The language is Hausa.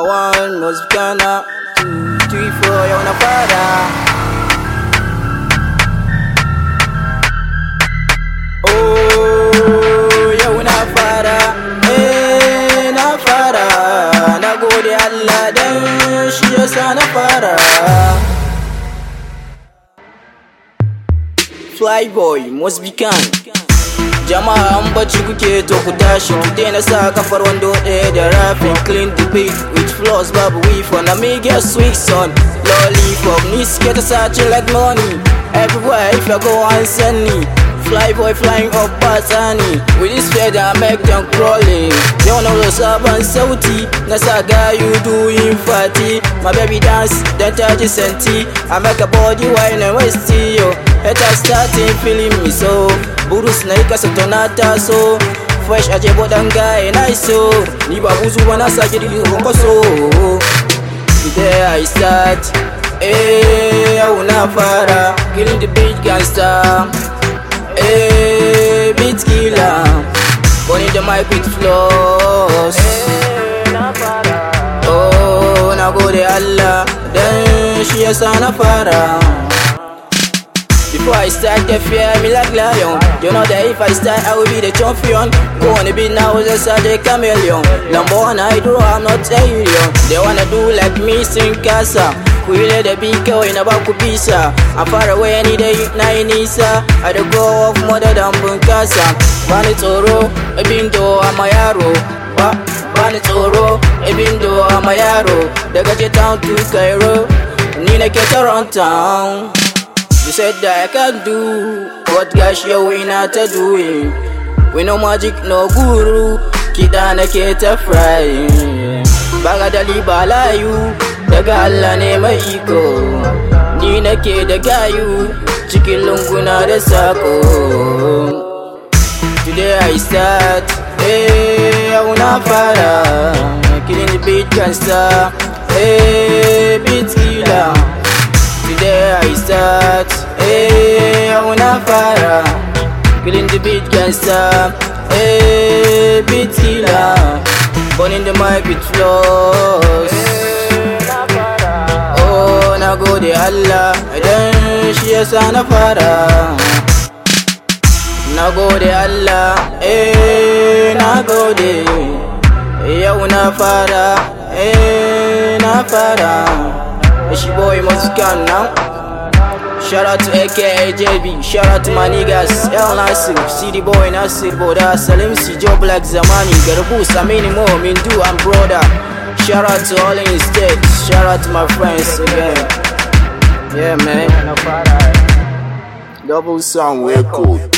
1 Mosbicana 2, 3, 4 yau na fara. Oh yau na fara, na fara. Na gode Allah dan shi yasa na fara. Flyboy Mosbicana. Jama'a an bacci kuke to ku tashi, ku daina sa kafar wando ɗaya da rafin. Clean the beat with flows babu weave na me get sweet son. Lollipop ni suke ta sace like money. Everywhere if I go and send me. Flyboy flying up Batsani. With this feather I make them crawling. Yau na zo sabon sauti na sa gayu doing party. My baby dance dan ta ji senti. I make a body wine and waist yo. Heta starting feeling me so. Burus na ikasa to na taso. Fresh aje bodan guy na iso. Ni ba buzu ba na sake dili ronkoso. Today I start, yau na fara. Killing the beat gangster, beat killer. Burning the mic with flows. Oh, na gode Allah dan shi yasa na fara. Before I start, they fear me like lion. You know that if I start, I will be the champion. Go on the beat now, just a chameleon. Number one, I do, I'm not alien. They wanna do like me, sing casa. Kuile the big girl in a baku pizza. I'm far away any day, na inisa. I do go off mother than bunkasa. Banitoro, a bindo, I'm a yaro. Banitoro, a bindo, I'm a yaro. They got you down to Cairo. Nina get around town. You said that I can do what gosh yo we not a doing. We no magic, no guru. Kita na keta fry. Baga dali balayu. Daga Allah ne mai iko. Ni nake da gayu. Cikin lunguna da sako. Today I start, yau na fara. Killing the beat gangster, beat killer. Today I start, yau na fara. Killing the beat gangster, beat killer. Burning the mic with flows. Oh, na gode Allah dan shi yasa na fara. Na gode Allah, na gode. Yau na fara, na fara. It's your boy Mosbicana now. Shout out to AKA JB. Shout out to my niggas El Nasir, CD Boy Nasir Boda, Salim C, Joe Black Zamani, Garbu, Samini Mo, Mindu and brother. Shout out to all in the States. Shout out to my friends again. Yeah man. Double sound record.